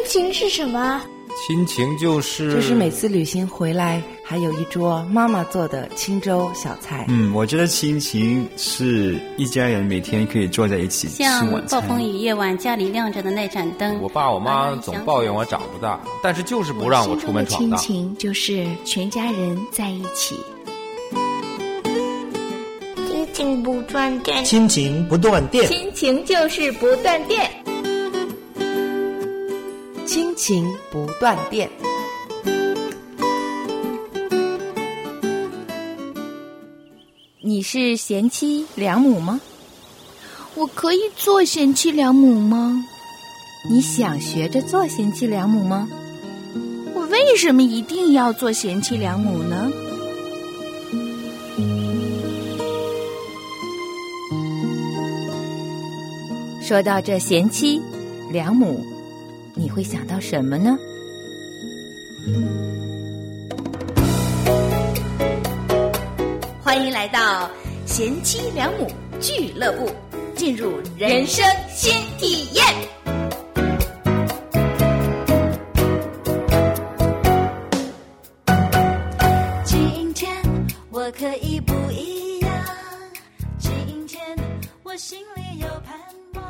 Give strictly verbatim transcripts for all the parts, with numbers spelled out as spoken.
情是什么？ 亲情就是就是每次旅行回来还有一桌妈妈做的清粥小菜。 嗯，我觉得亲情是一家人每天可以坐在一起吃像晚餐。 暴风雨夜晚家里亮着的那盏灯， 我爸我妈总抱怨我长不大，但是就是不让我出门闯荡。 亲情就是全家人在一起。亲情不断电， 亲情不断电， 亲情就是不断电。 亲情不断电。 你是贤妻良母吗？ 我可以做贤妻良母吗？ 你想学着做贤妻良母吗？ 我为什么一定要做贤妻良母呢？ 说到这贤妻良母，你会想到什么呢？ 欢迎来到贤妻良母俱乐部，进入人生新体验。 今天我可以不一样，今天我心里有盼望。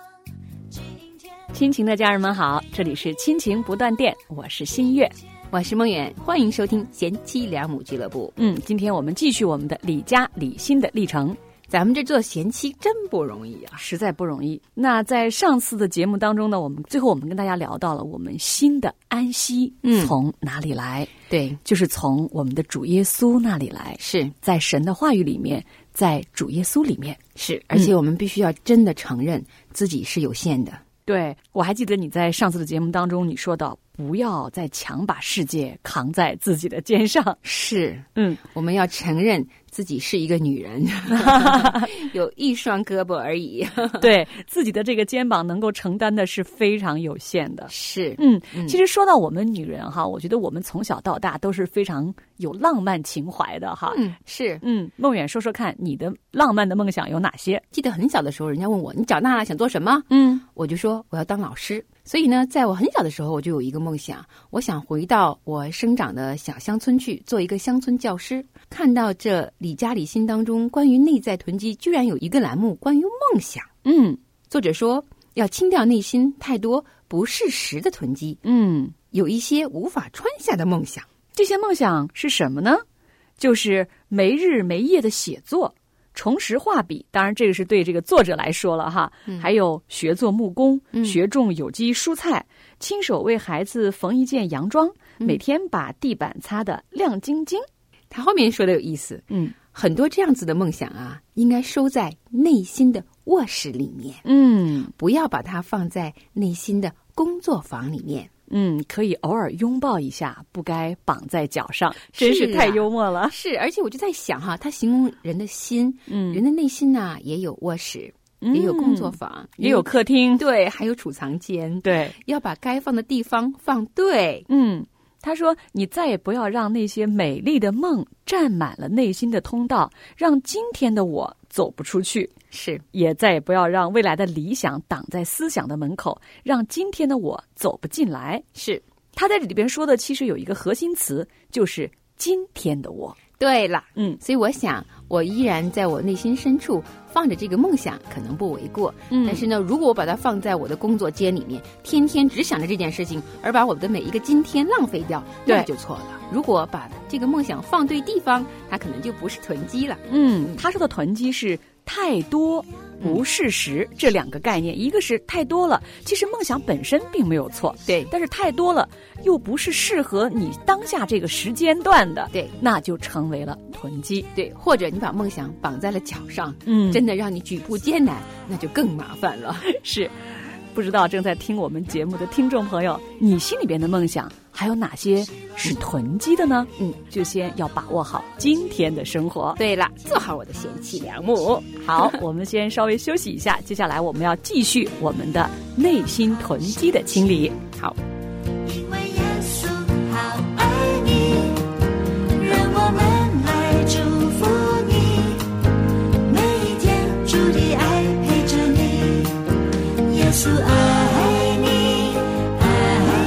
亲情的家人们好，这里是亲情不断电，我是新月， 我是梦远，欢迎收听贤妻良母俱乐部。 嗯，今天我们继续我们的李家李心的历程。 咱们这做贤妻真不容易啊， 实在不容易。那在上次的节目当中呢，我们最后我们跟大家聊到了我们心的安息从哪里来、嗯、 对， 就是从我们的主耶稣那里来， 是在神的话语里面，在主耶稣里面， 是，而且我们必须要真的承认自己是有限的、嗯、 对，我还记得你在上次的节目当中你说到不要再强把世界扛在自己的肩上。 是， 嗯， 我们要承认自己是一个女人有一双胳膊而已对，自己的这个肩膀能够承担的是非常有限的。 是， 嗯，嗯其实说到我们女人哈，我觉得我们从小到大都是非常有浪漫情怀的哈。 嗯，是， 嗯，梦远说说看你的浪漫的梦想有哪些？ 记得很小的时候人家问我你长大了想做什么， 嗯， 我就说我要当老师。所以呢，在我很小的时候我就有一个梦想，我想回到我生长的小乡村去做一个乡村教师。看到这李家李心当中关于内在囤积居然有一个栏目关于梦想， 嗯， 作者说要清掉内心太多不适时的囤积， 嗯， 有一些无法穿下的梦想。 这些梦想是什么呢？就是没日没夜的写作，重拾画笔，当然这个是对这个作者来说了哈、嗯、还有学做木工、嗯、学种有机蔬菜，亲手为孩子缝一件洋装、嗯、每天把地板擦得亮晶晶。 他后面说的有意思， 嗯， 很多这样子的梦想啊应该收在内心的卧室里面， 嗯， 不要把它放在内心的工作坊里面。 嗯，可以偶尔拥抱一下，不该绑在脚上，真是太幽默了。 是，而且我就在想哈，他形容人的心， 嗯， 人的内心呢、啊、也有卧室、嗯，也有工作坊， 也有客厅， 对，还有储藏间， 对， 要把该放的地方放对。 嗯，他说你再也不要让那些美丽的梦占满了内心的通道，让今天的我走不出去。 是， 也再也不要让未来的理想挡在思想的门口，让今天的我走不进来。 是， 他在这里边说的其实有一个核心词，就是今天的我。 对了， 嗯， 所以我想我依然在我内心深处放着这个梦想可能不为过， 嗯， 但是呢，如果我把它放在我的工作间里面，天天只想着这件事情，而把我的每一个今天浪费掉，那就错了。如果把这个梦想放对地方，它可能就不是囤积了。 嗯，他说的囤积是太多不适时、嗯、这两个概念，一个是太多了，其实梦想本身并没有错， 对， 但是太多了又不是适合你当下这个时间段的， 对， 那就成为了囤积。 对，或者你把梦想绑在了脚上， 嗯， 真的让你举步艰难，那就更麻烦了。 是，不知道正在听我们节目的听众朋友，你心里边的梦想还有哪些是囤积的呢？ 嗯， 就先要把握好今天的生活。 对了，做好我的贤妻良母。 好，我们先稍微休息一下，接下来我们要继续我们的内心囤积的清理。 好， 因为耶稣好爱你，让我们来祝福你，每一天主的爱陪着你，耶稣爱你，爱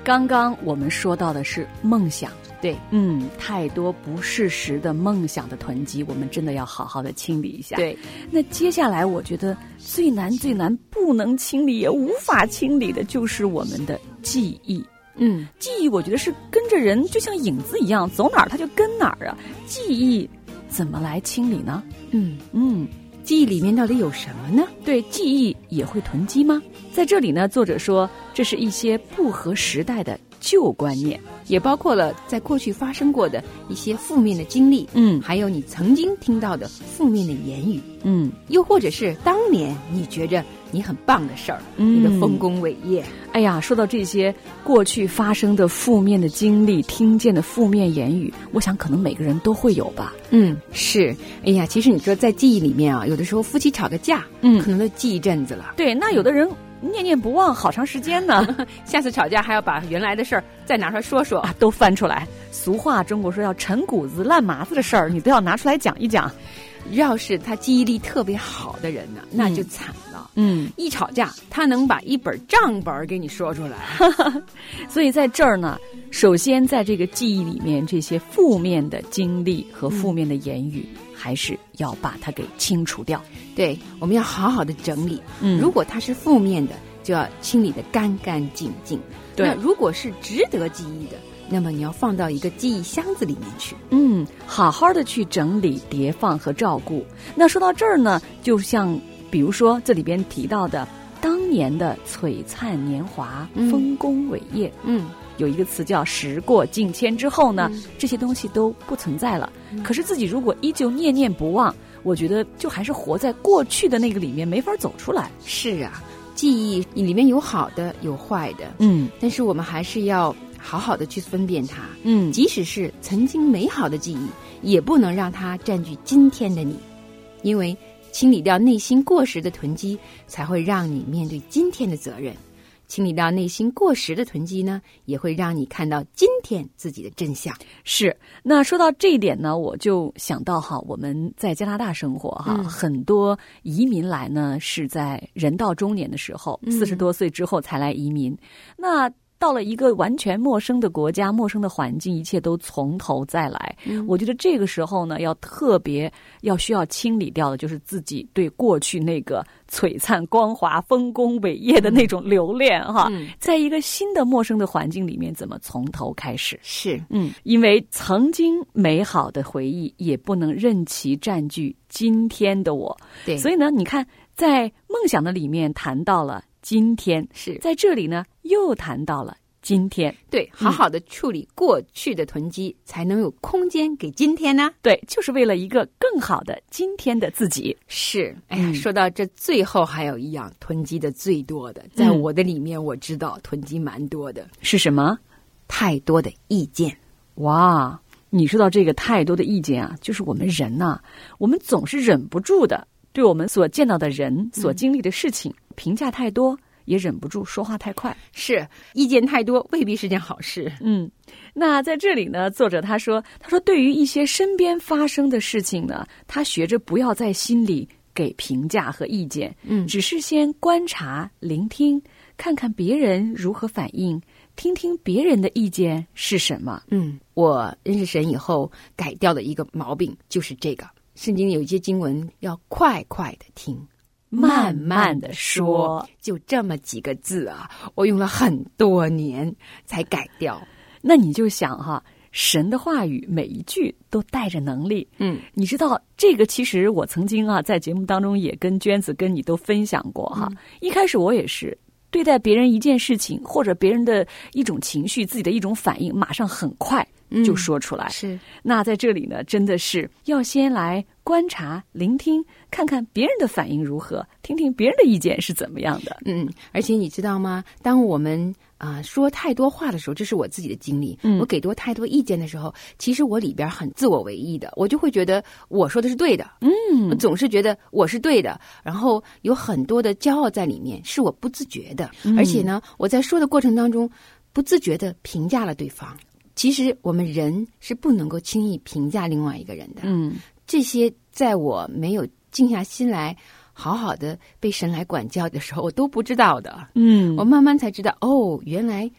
刚刚我们说到的是梦想， 对， 嗯，太多不适时的梦想的囤积，我们真的要好好的清理一下。 对， 那接下来我觉得最难最难不能清理也无法清理的就是我们的记忆。 嗯， 记忆我觉得是跟着人就像影子一样，走哪儿它就跟哪儿啊。记忆怎么来清理呢？ 嗯嗯， 记忆里面到底有什么呢？ 对，记忆也会囤积吗？在这里呢，作者说这是一些不合时代的旧观念， 也包括了在过去发生过的一些负面的经历， 嗯， 还有你曾经听到的负面的言语， 嗯， 又或者是当年你觉着你很棒的事儿， 嗯， 你的丰功伟业。 哎呀，说到这些过去发生的负面的经历，听见的负面言语，我想可能每个人都会有吧。 嗯，是。哎呀，其实你说在记忆里面啊，有的时候夫妻吵个架， 嗯， 可能都记一阵子了。 对，那有的人念念不忘好长时间呢， 下次吵架还要把原来的事儿再拿出来说说， 啊，都翻出来。俗话中国说要陈谷子烂麻子的事儿，你都要拿出来讲一讲。 要是他记忆力特别好的人呢，那就惨了。 嗯， 一吵架，他能把一本账本给你说出来。 所以在这儿呢，首先在这个记忆里面，这些负面的经历和负面的言语，嗯，还是要把它给清除掉。 对，我们要好好的整理。 嗯， 如果它是负面的，就要清理得干干净净。 对， 那如果是值得记忆的，那么你要放到一个记忆箱子里面去。 嗯，好好的去整理、叠放和照顾。那说到这儿呢，就像比如说这里边提到的当年的璀璨年华、嗯、丰功伟业， 嗯， 有一个词叫时过境迁之后呢，嗯，这些东西都不存在了，嗯。可是自己如果依旧念念不忘，我觉得就还是活在过去的那个里面，没法走出来。 是啊，记忆里面有好的有坏的， 嗯， 但是我们还是要好好的去分辨它， 嗯， 即使是曾经美好的记忆，也不能让它占据今天的你，因为清理掉内心过时的囤积，才会让你面对今天的责任。清理掉内心过时的囤积呢，也会让你看到今天自己的真相。是， 那说到这一点呢，我就想到哈，我们在加拿大生活哈， 嗯， 很多移民来呢是在人到中年的时候，四十多岁之后才来移民。那到了一个完全陌生的国家、陌生的环境，一切都从头再来。嗯，我觉得这个时候呢，要特别要需要清理掉的，就是自己对过去那个璀璨光华、丰功伟业的那种留恋哈。 嗯， 在一个新的陌生的环境里面，怎么从头开始？ 是， 嗯，因为曾经美好的回忆也不能任其占据今天的我。 对， 所以呢，你看，在梦想的里面谈到了今天， 是在这里呢又谈到了今天。 对，好好的处理过去的囤积，嗯，才能有空间给今天呢。 对，就是为了一个更好的今天的自己。 是，哎呀，嗯，说到这最后还有一样囤积的最多的， 嗯， 在我的里面我知道囤积蛮多的， 是什么？ 太多的意见。 哇，你说到这个太多的意见啊，就是我们人呐，啊，我们总是忍不住的对我们所见到的人、所经历的事情，嗯，评价太多，也忍不住说话太快。 是，意见太多未必是件好事。 嗯，那在这里呢，作者他说，他说对于一些身边发生的事情呢，他学着不要在心里给评价和意见， 嗯， 只是先观察、聆听，看看别人如何反应，听听别人的意见是什么。 嗯，我认识神以后改掉的一个毛病就是这个。圣经有一些经文要快快的听， 慢慢的说， 就这么几个字啊，我用了很多年才改掉。 那你就想哈，神的话语每一句都带着能力。 嗯， 你知道这个其实我曾经啊在节目当中也跟娟子跟你都分享过哈。嗯，一开始我也是对待别人一件事情或者别人的一种情绪，自己的一种反应，马上很快就说出来。 嗯，是。 那在这里呢，真的是要先来观察、聆听，看看别人的反应如何，听听别人的意见是怎么样的。 嗯，而且你知道吗？当我们啊、呃、说太多话的时候，这是我自己的经历。 嗯， 我给多太多意见的时候，其实我里边很自我为意的，我就会觉得我说的是对的。 嗯， 我总是觉得我是对的，然后有很多的骄傲在里面，是我不自觉的。 嗯， 而且呢，我在说的过程当中，不自觉的评价了对方。其实我们人是不能够轻易评价另外一个人的。 嗯， 这些在我没有静下心来好好的被神来管教的时候，我都不知道的。 嗯， 我慢慢才知道，哦，原来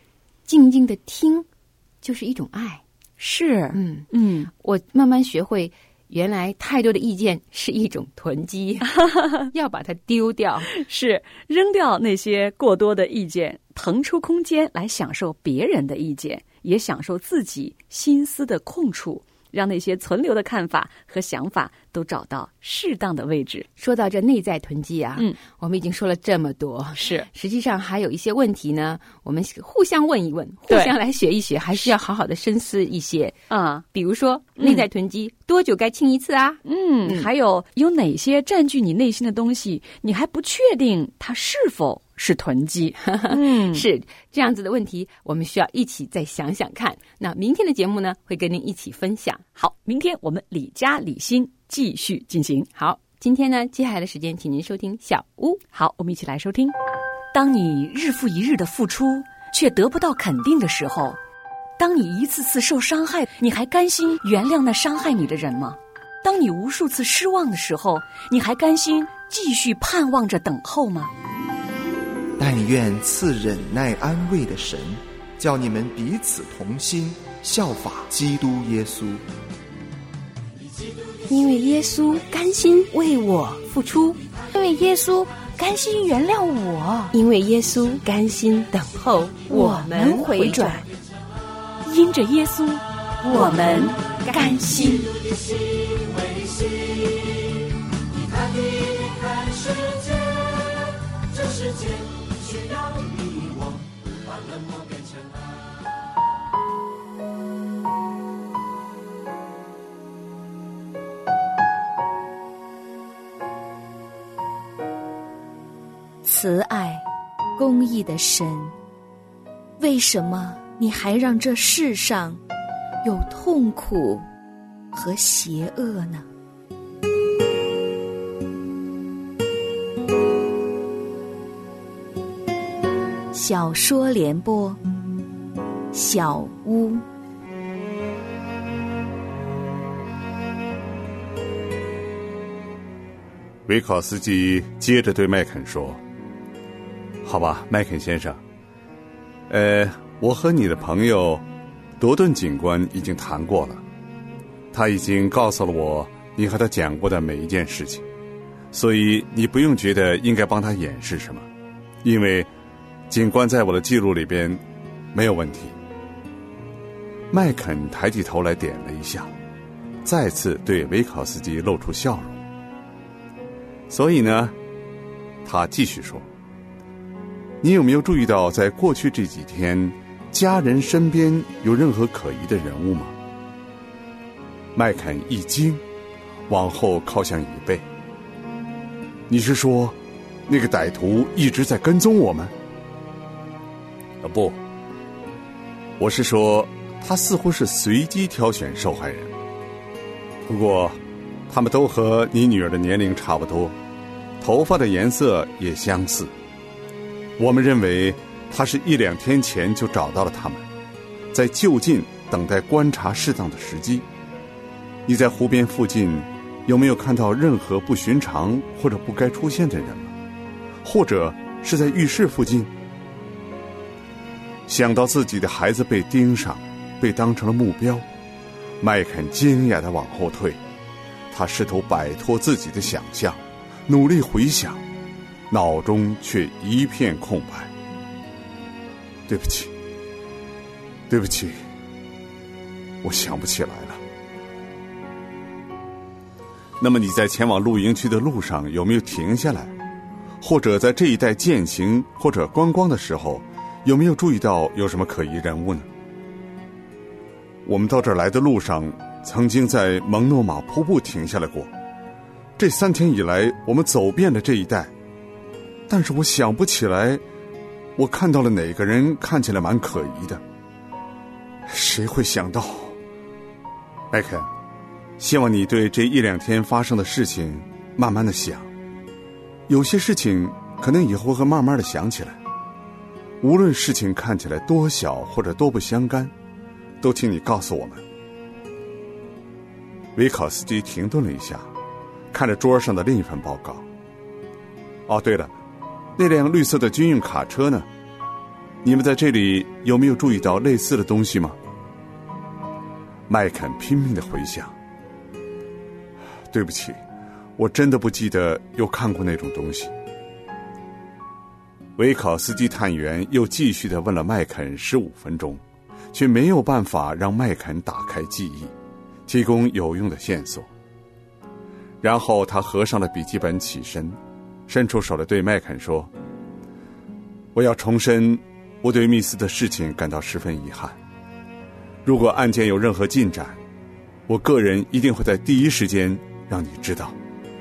静静的听就是一种爱。 是， 嗯嗯， 我慢慢学会，原来太多的意见是一种囤积，要把它丢掉， 是扔掉那些过多的意见，腾出空间来享受别人的意见，也享受自己心思的空处，让那些存留的看法和想法都找到适当的位置。 说到这内在囤积啊， 嗯， 我们已经说了这么多， 是， 实际上还有一些问题呢，我们互相问一问，互相来学一学，还是要好好的深思一些啊。 比如说内在囤积、嗯、多久该清一次啊？ 嗯，嗯还有有哪些占据你内心的东西，你还不确定它是否是囤积？嗯， 是这样子的问题，我们需要一起再想想看。那明天的节目呢，会跟您一起分享。 好，明天我们理家理心继续进行。 好，今天呢，接下来的时间，请您收听小屋。 好，我们一起来收听。当你日复一日的付出，却得不到肯定的时候，当你一次次受伤害，你还甘心原谅那伤害你的人吗？当你无数次失望的时候，你还甘心继续盼望着等候吗？ 但愿赐忍耐安慰的神，叫你们彼此同心，效法基督耶稣。 因为耶稣甘心为我付出， 因为耶稣甘心原谅我， 因为耶稣甘心等候我们回转， 因着耶稣我们甘心。 慈爱公义的神，为什么你还让这世上有痛苦和邪恶呢？小说联播，小屋。 维考斯基接着对麦肯说：好吧，麦肯先生，呃，我和你的朋友多顿警官已经谈过了，他已经告诉了我你和他讲过的每一件事情，所以你不用觉得应该帮他掩饰什么，因为警官在我的记录里边没有问题。麦肯抬起头来点了一下，再次对维考斯基露出笑容。所以呢，他继续说，你有没有注意到在过去这几天家人身边有任何可疑的人物吗？麦肯一惊，往后靠向椅背。你是说那个歹徒一直在跟踪我们？啊，不，我是说他似乎是随机挑选受害人，不过他们都和你女儿的年龄差不多，头发的颜色也相似。我们认为他是一两天前就找到了他们，在就近等待观察适当的时机。你在湖边附近有没有看到任何不寻常或者不该出现的人吗？或者是在浴室附近？想到自己的孩子被盯上，被当成了目标，麦肯惊讶地往后退，他试图摆脱自己的想象，努力回想，脑中却一片空白。对不起，对不起，我想不起来了。那么你在前往露营区的路上有没有停下来，或者在这一带践行或者观光的时候，有没有注意到有什么可疑人物呢？我们到这儿来的路上曾经在蒙诺马瀑布停下来过，这三天以来我们走遍了这一带，但是我想不起来我看到了哪个人看起来蛮可疑的。谁会想到？麦肯，希望你对这一两天发生的事情慢慢的想，有些事情可能以后会慢慢的想起来，无论事情看起来多小或者多不相干，都请你告诉我们。维考斯基停顿了一下，看着桌上的另一份报告。哦，对了，那辆绿色的军用卡车呢？ 你们在这里有没有注意到类似的东西吗？麦肯拼命地回想。对不起，我真的不记得有看过那种东西。维考斯基探员又继续地问了麦肯十五分钟，却没有办法让麦肯打开记忆，提供有用的线索。然后他合上了笔记本，起身伸出手来对麦肯说，我要重申，我对密斯的事情感到十分遗憾。如果案件有任何进展，我个人一定会在第一时间让你知道。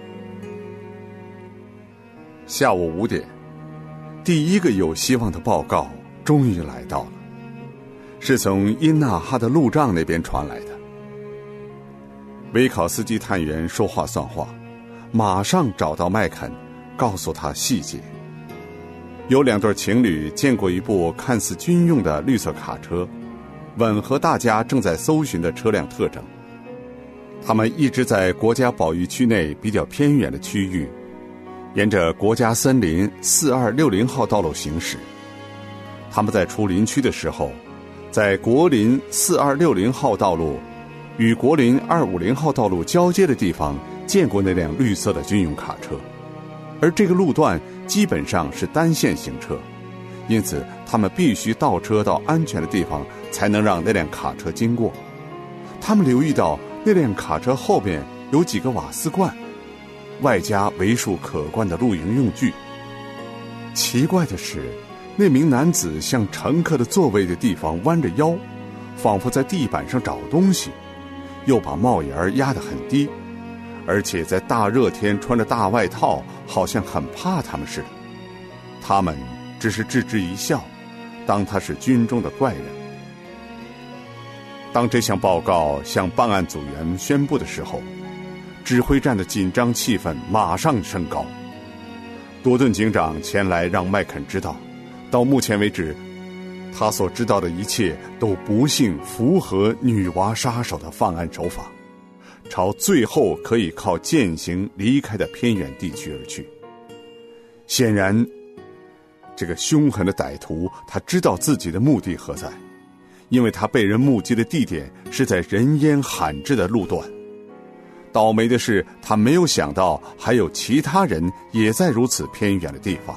下午五点，第一个有希望的报告终于来到了，是从因纳哈的路障那边传来的。维考斯基探员说话算话，马上找到麦肯，告诉他细节。有两对情侣见过一部看似军用的绿色卡车，吻合大家正在搜寻的车辆特征。他们一直在国家保育区内比较偏远的区域，沿着国家森林四二六零号道路行驶。他们在出林区的时候，在国林四二六零号道路与国林二五零号道路交接的地方见过那辆绿色的军用卡车，而这个路段基本上是单线行车，因此他们必须倒车到安全的地方才能让那辆卡车经过。他们留意到那辆卡车后面有几个瓦斯罐，外加为数可观的露营用具。奇怪的是，那名男子向乘客的座位的地方弯着腰，仿佛在地板上找东西，又把帽檐压得很低，而且在大热天穿着大外套，好像很怕他们似的。他们只是置之一笑，当他是军中的怪人。当这项报告向办案组员宣布的时候，指挥站的紧张气氛马上升高。多顿警长前来让麦肯知道，到目前为止，他所知道的一切都不幸符合女娲杀手的犯案手法，朝最后可以靠践行离开的偏远地区而去。显然，这个凶狠的歹徒他知道自己的目的何在，因为他被人目击的地点是在人烟罕至的路段。倒霉的是，他没有想到还有其他人也在如此偏远的地方。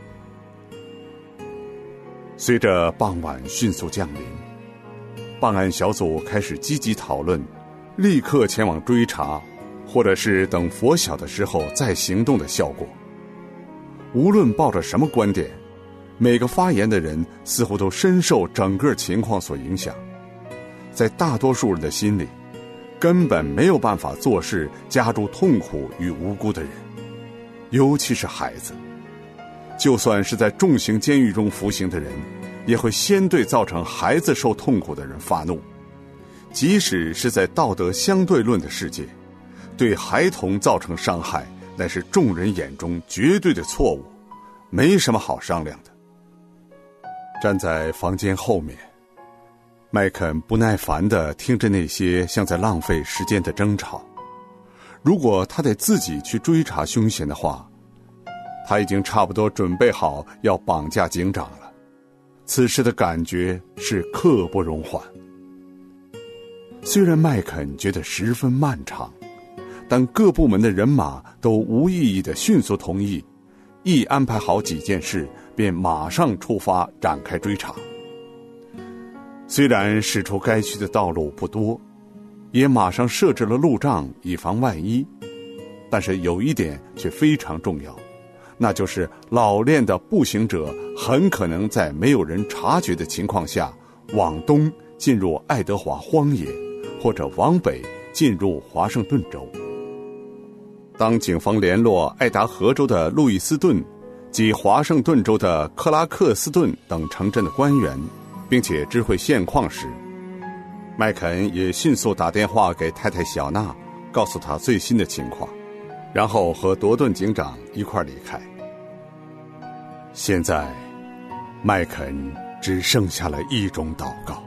随着傍晚迅速降临，办案小组开始积极讨论立刻前往追查，或者是等拂晓的时候再行动的效果。无论抱着什么观点，每个发言的人似乎都深受整个情况所影响。在大多数人的心里，根本没有办法做事加诸痛苦与无辜的人，尤其是孩子。就算是在重刑监狱中服刑的人，也会先对造成孩子受痛苦的人发怒。即使是在道德相对论的世界，对孩童造成伤害，乃是众人眼中绝对的错误，没什么好商量的。站在房间后面，麦肯不耐烦地听着那些像在浪费时间的争吵。如果他得自己去追查凶嫌的话，他已经差不多准备好要绑架警长了。此时的感觉是刻不容缓。虽然麦肯觉得十分漫长，但各部门的人马都无异议地迅速同意，一安排好几件事，便马上出发展开追查。虽然驶出该区的道路不多，也马上设置了路障以防万一，但是有一点却非常重要，那就是老练的步行者很可能在没有人察觉的情况下往东进入爱德华荒野，或者往北进入华盛顿州。当警方联络爱达荷州的路易斯顿及华盛顿州的克拉克斯顿等城镇的官员，并且知会现况时，麦肯也迅速打电话给太太小娜，告诉她最新的情况，然后和多顿警长一块离开。现在麦肯只剩下了一种祷告：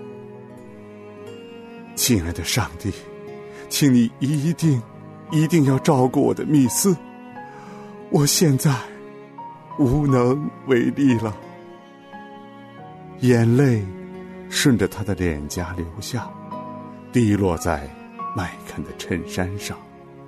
亲爱的上帝，请你一定一定要照顾我的密斯，我现在无能为力了。 眼泪顺着他的脸颊流下，滴落在麦肯的衬衫上。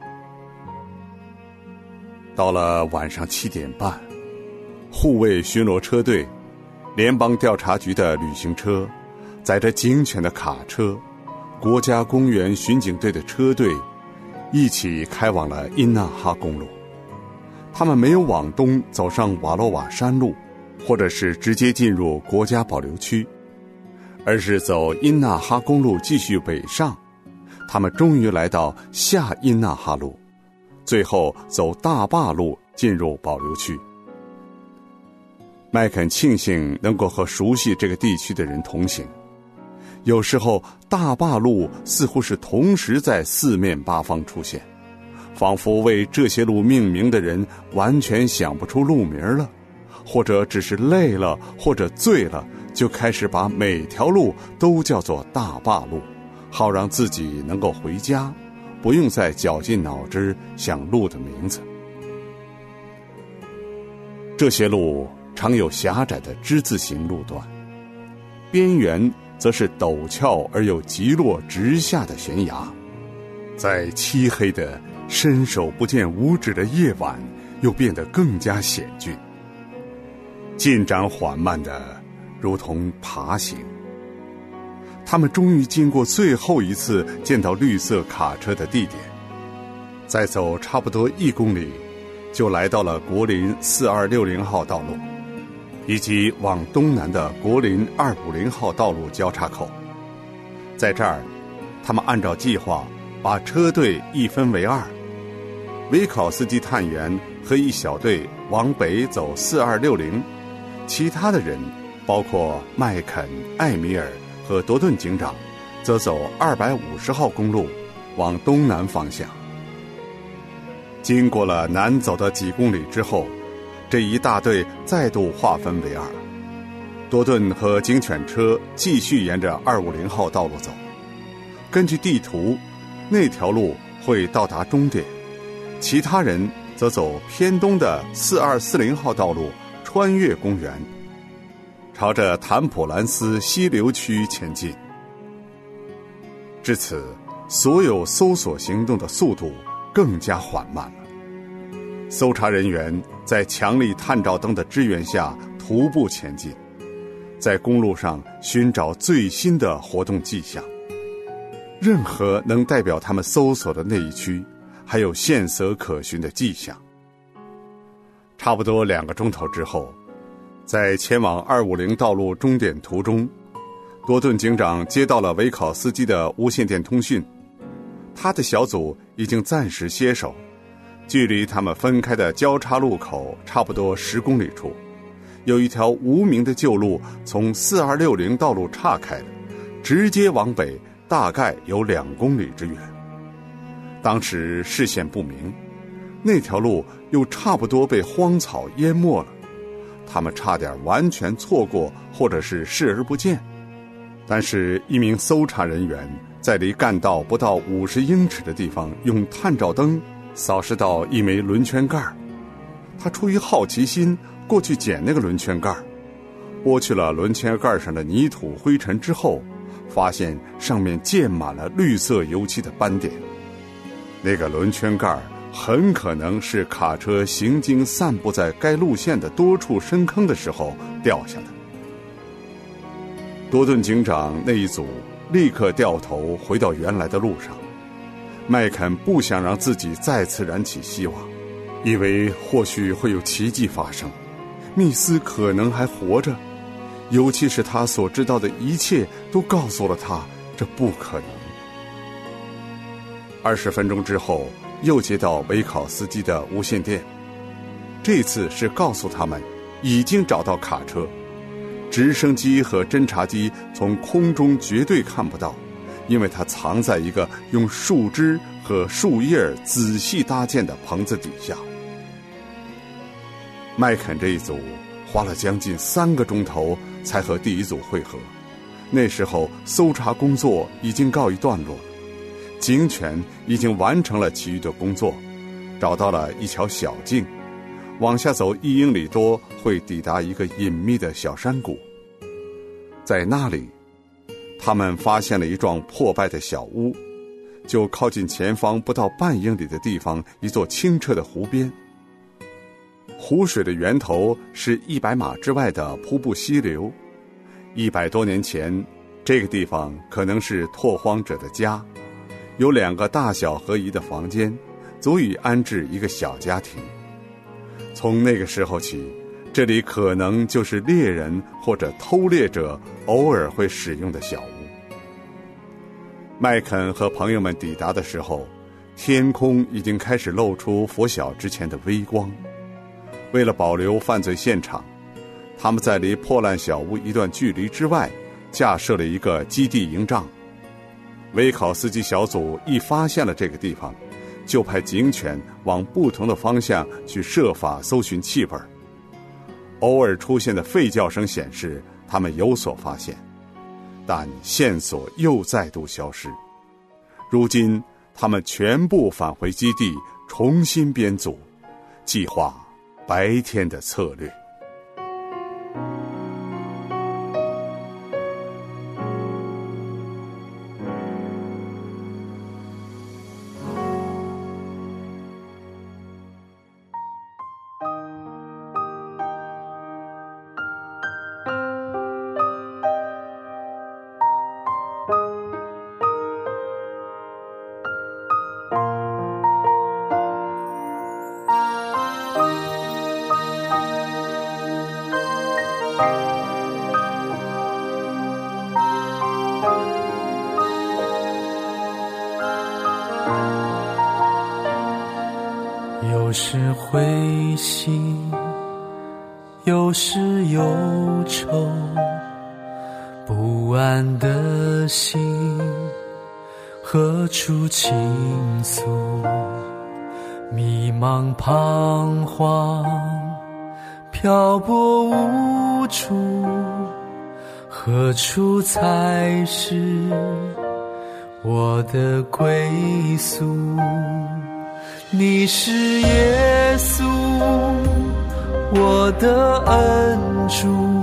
到了晚上七点半，护卫巡逻车队、联邦调查局的旅行车、载着警犬的卡车、国家公园巡警队的车队一起开往了因纳哈公路。他们没有往东走上瓦洛瓦山路，或者是直接进入国家保留区，而是走因纳哈公路继续北上。他们终于来到下因纳哈路，最后走大坝路进入保留区。麦肯庆幸能够和熟悉这个地区的人同行。有时候大坝路似乎是同时在四面八方出现，仿佛为这些路命名的人完全想不出路名了，或者只是累了或者醉了，就开始把每条路都叫做大坝路，好让自己能够回家，不用再绞尽脑汁想路的名字。这些路常有狭窄的之字形路段，边缘则是陡峭而又急落直下的悬崖，在漆黑的伸手不见五指的夜晚又变得更加险峻，进展缓慢的如同爬行。他们终于经过最后一次见到绿色卡车的地点，再走差不多一公里就来到了国林四二六零号道路以及往东南的国林二五零号道路交叉口。在这儿，他们按照计划把车队一分为二，维考斯基探员和一小队往北走四二六零，其他的人包括麦肯、艾米尔和多顿警长则走二百五十号公路往东南方向。经过了南走的几公里之后，这一大队再度划分为二，多顿和警犬车继续沿着二五零号道路走。根据地图，那条路会到达终点，其他人则走偏东的四二四零号道路，穿越公园，朝着坦普兰斯溪流区前进。至此，所有搜索行动的速度更加缓慢了。搜查人员在强力探照灯的支援下徒步前进，在公路上寻找最新的活动迹象，任何能代表他们搜索的那一区还有线索可循的迹象。差不多两个钟头之后，在前往二五零道路终点途中，多顿警长接到了维考斯基的无线电通讯，他的小组已经暂时歇手，距离他们分开的交叉路口差不多十公里处，有一条无名的旧路从四二六零道路岔开了，直接往北大概有两公里之远。当时视线不明，那条路又差不多被荒草淹没了，他们差点完全错过或者是视而不见。但是一名搜查人员在离干道不到五十英尺的地方用探照灯扫视到一枚轮圈盖，他出于好奇心过去捡那个轮圈盖，剥去了轮圈盖上的泥土灰尘之后，发现上面溅满了绿色油漆的斑点。那个轮圈盖很可能是卡车行经散布在该路线的多处深坑的时候掉下的。多顿警长那一组立刻掉头回到原来的路上。麦肯不想让自己再次燃起希望，以为或许会有奇迹发生，密斯可能还活着，尤其是他所知道的一切都告诉了他这不可能。二十分钟之后，又接到维考斯基的无线电，这次是告诉他们已经找到卡车，直升机和侦察机从空中绝对看不到，因为它藏在一个用树枝和树叶仔细搭建的棚子底下。麦肯这一组花了将近三个钟头才和第一组会合，那时候搜查工作已经告一段落了，警犬已经完成了其余的工作，找到了一条小径，往下走一英里多会抵达一个隐秘的小山谷。 在那里，他们发现了一幢破败的小屋，就靠近前方不到半英里的地方一座清澈的湖边。湖水的源头是一百码之外的瀑布溪流。一百多年前，这个地方可能是拓荒者的家，有两个大小合宜的房间，足以安置一个小家庭。从那个时候起，这里可能就是猎人或者偷猎者偶尔会使用的小屋。麦肯和朋友们抵达的时候，天空已经开始露出拂晓之前的微光。为了保留犯罪现场，他们在离破烂小屋一段距离之外架设了一个基地营帐。维考斯基小组一发现了这个地方，就派警犬往不同的方向去设法搜寻气味。偶尔出现的吠叫声显示他们有所发现，但线索又再度消失。如今他们全部返回基地，重新编组，计划白天的策略。 有时灰心，有时忧愁，不安的心何处倾诉？迷茫彷徨，漂泊无助，何处才是我的归宿？你是耶稣，我的恩主，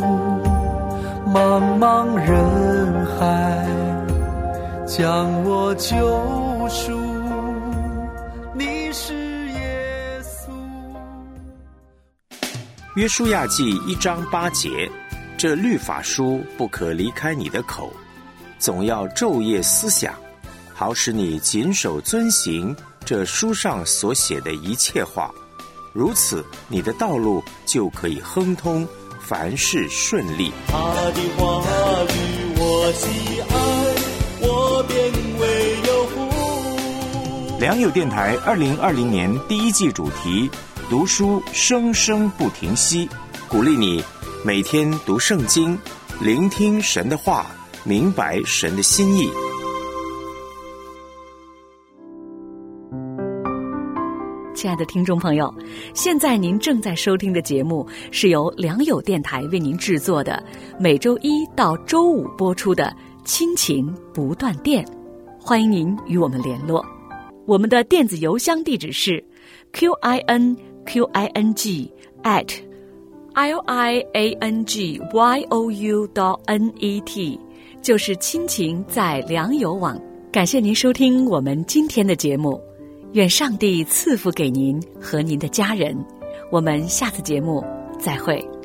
茫茫人海将我救赎。你是耶稣。 约书亚记一章八节，这律法书不可离开你的口，总要昼夜思想，好使你谨守遵行这书上所写的一切话，如此你的道路就可以亨通，凡事顺利。 他的话语我喜爱，我便为有福。 良友电台二零二零年第一季主题，读书生生不停息，鼓励你每天读圣经，聆听神的话，明白神的心意。 亲爱的听众朋友，现在您正在收听的节目是由良友电台为您制作的，每周一到周五播出的亲情不断电。欢迎您与我们联络，我们的电子邮箱地址是 q i n q i n g at l i a n g y o u dot n e t， 就是亲情在良友网。感谢您收听我们今天的节目，愿上帝赐福给您和您的家人。我们下次节目再会。